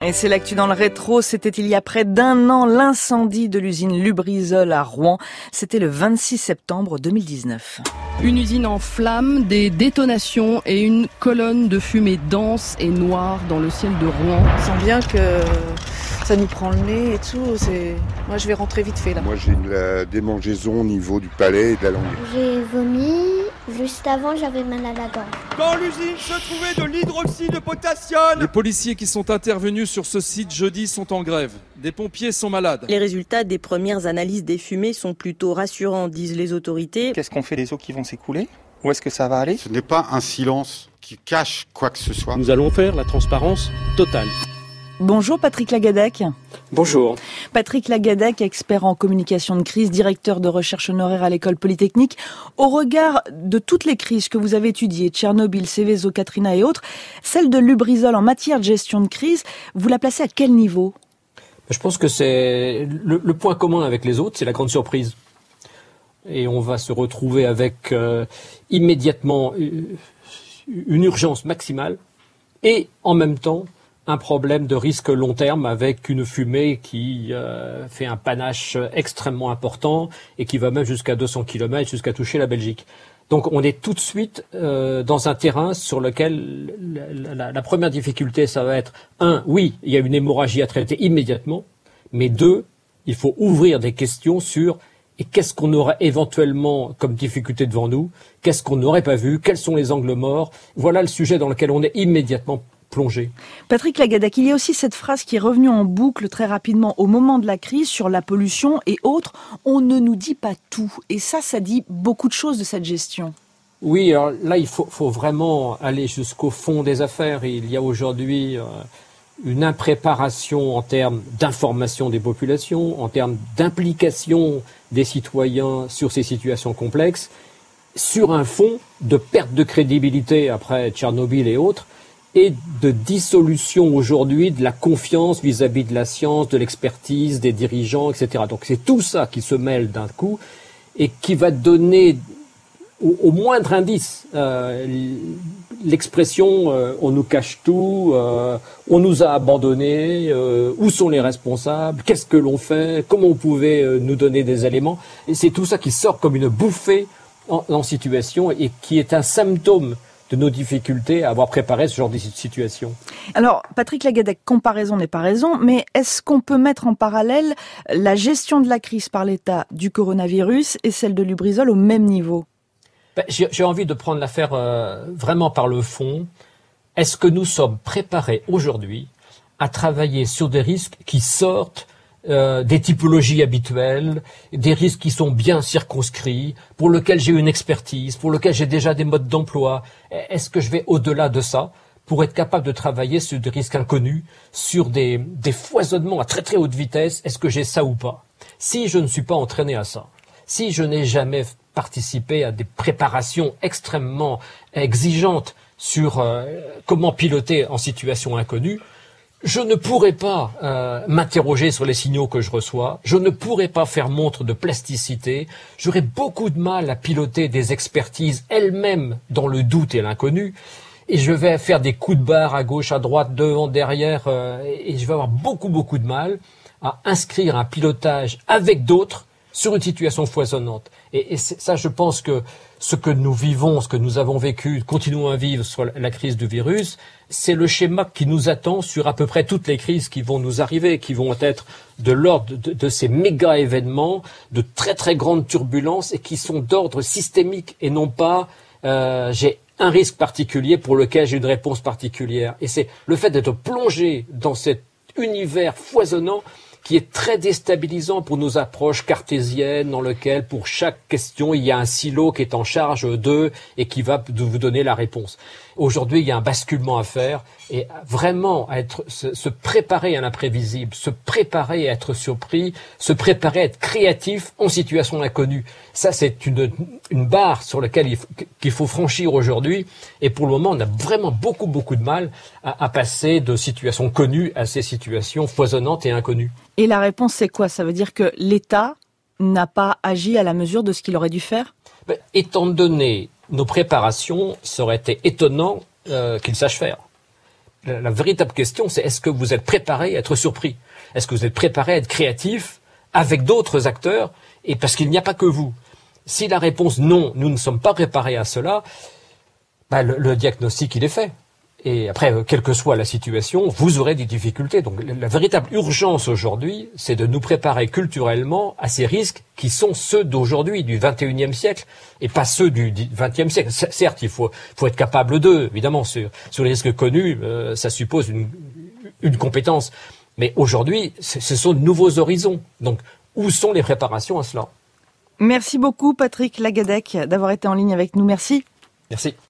Et c'est l'actu dans le rétro. C'était il y a près d'1 an l'incendie de l'usine Lubrizol à Rouen. C'était le 26 septembre 2019. Une usine en flammes, des détonations et une colonne de fumée dense et noire dans le ciel de Rouen. On sent bien que ça nous prend le nez et tout. Moi, je vais rentrer vite fait là. Moi, j'ai une démangeaison au niveau du palais et de la langue. J'ai vomi. Juste avant, j'avais mal à la gorge. Dans l'usine se trouvait de l'hydroxyde de potassium. Les policiers qui sont intervenus sur ce site jeudi sont en grève. Des pompiers sont malades. Les résultats des premières analyses des fumées sont plutôt rassurants, disent les autorités. Qu'est-ce qu'on fait des eaux qui vont s'écouler ? Où est-ce que ça va aller ? Ce n'est pas un silence qui cache quoi que ce soit. Nous allons faire la transparence totale. Bonjour Patrick Lagadec. Bonjour. Patrick Lagadec, expert en communication de crise, directeur de recherche honoraire à l'école polytechnique. Au regard de toutes les crises que vous avez étudiées, Tchernobyl, Seveso, Katrina et autres, celle de Lubrizol en matière de gestion de crise, vous la placez à quel niveau ? Je pense que c'est le point commun avec les autres, c'est la grande surprise. Et on va se retrouver avec immédiatement une urgence maximale et en même temps un problème de risque long terme avec une fumée qui fait un panache extrêmement important et qui va même jusqu'à 200 km, jusqu'à toucher la Belgique. Donc on est tout de suite dans un terrain sur lequel la première difficulté, ça va être, oui, il y a une hémorragie à traiter immédiatement, mais 2, il faut ouvrir des questions sur et qu'est-ce qu'on aurait éventuellement comme difficulté devant nous, qu'est-ce qu'on n'aurait pas vu, quels sont les angles morts. Voilà le sujet dans lequel on est immédiatement plongé. Patrick Lagadec, il y a aussi cette phrase qui est revenue en boucle très rapidement au moment de la crise sur la pollution et autres. On ne nous dit pas tout. Et ça dit beaucoup de choses de cette gestion. Oui, alors là, il faut vraiment aller jusqu'au fond des affaires. Il y a aujourd'hui une impréparation en termes d'information des populations, en termes d'implication des citoyens sur ces situations complexes, sur un fond de perte de crédibilité après Tchernobyl et autres, et de dissolution aujourd'hui de la confiance vis-à-vis de la science, de l'expertise, des dirigeants, etc. Donc c'est tout ça qui se mêle d'un coup et qui va donner au moindre indice l'expression on nous cache tout, on nous a abandonnés, où sont les responsables, qu'est-ce que l'on fait, comment on pouvait nous donner des éléments. Et c'est tout ça qui sort comme une bouffée en situation et qui est un symptôme de nos difficultés à avoir préparé ce genre de situation. Alors, Patrick Lagadec, comparaison n'est pas raison, mais est-ce qu'on peut mettre en parallèle la gestion de la crise par l'État du coronavirus et celle de Lubrizol au même niveau ? J'ai envie de prendre l'affaire vraiment par le fond. Est-ce que nous sommes préparés aujourd'hui à travailler sur des risques qui sortent des typologies habituelles, des risques qui sont bien circonscrits, pour lesquels j'ai une expertise, pour lesquels j'ai déjà des modes d'emploi? Est-ce que je vais au-delà de ça pour être capable de travailler sur des risques inconnus, sur des foisonnements à très très haute vitesse? Est-ce que j'ai ça ou pas? Si je ne suis pas entraîné à ça, si je n'ai jamais participé à des préparations extrêmement exigeantes sur comment piloter en situation inconnue, je ne pourrais pas m'interroger sur les signaux que je reçois, je ne pourrais pas faire montre de plasticité, j'aurais beaucoup de mal à piloter des expertises elles-mêmes dans le doute et l'inconnu, et je vais faire des coups de barre à gauche, à droite, devant, derrière, et je vais avoir beaucoup de mal à inscrire un pilotage avec d'autres sur une situation foisonnante. Et ça, je pense que ce que nous vivons, ce que nous avons vécu, continuons à vivre sur la crise du virus, c'est le schéma qui nous attend sur à peu près toutes les crises qui vont nous arriver, qui vont être de l'ordre de ces méga événements, de très très grandes turbulences et qui sont d'ordre systémique et non pas j'ai un risque particulier pour lequel j'ai une réponse particulière. Et c'est le fait d'être plongé dans cet univers foisonnant qui est très déstabilisant pour nos approches cartésiennes dans lequel, pour chaque question, il y a un silo qui est en charge d'eux et qui va vous donner la réponse. Aujourd'hui, il y a un basculement à faire et vraiment se préparer à l'imprévisible, se préparer à être surpris, se préparer à être créatif en situation inconnue. Ça, c'est une barre sur laquelle qu'il faut franchir aujourd'hui. Et pour le moment, on a vraiment beaucoup de mal à passer de situations connues à ces situations foisonnantes et inconnues. Et la réponse, c'est quoi? Ça veut dire que l'État n'a pas agi à la mesure de ce qu'il aurait dû faire? Étant donné nos préparations, ça aurait été étonnant qu'il sache faire. La véritable question, c'est est-ce que vous êtes préparé à être surpris? Est-ce que vous êtes préparé à être créatif avec d'autres acteurs? Et parce qu'il n'y a pas que vous. Si la réponse non, nous ne sommes pas préparés à cela, le diagnostic, il est fait. Et après, quelle que soit la situation, vous aurez des difficultés. Donc la véritable urgence aujourd'hui, c'est de nous préparer culturellement à ces risques qui sont ceux d'aujourd'hui, du 21e siècle, et pas ceux du 20e siècle. Certes, il faut être capable d'eux, évidemment, sur les risques connus, ça suppose une compétence. Mais aujourd'hui, ce sont de nouveaux horizons. Donc, où sont les préparations à cela? Merci beaucoup, Patrick Lagadec, d'avoir été en ligne avec nous. Merci. Merci.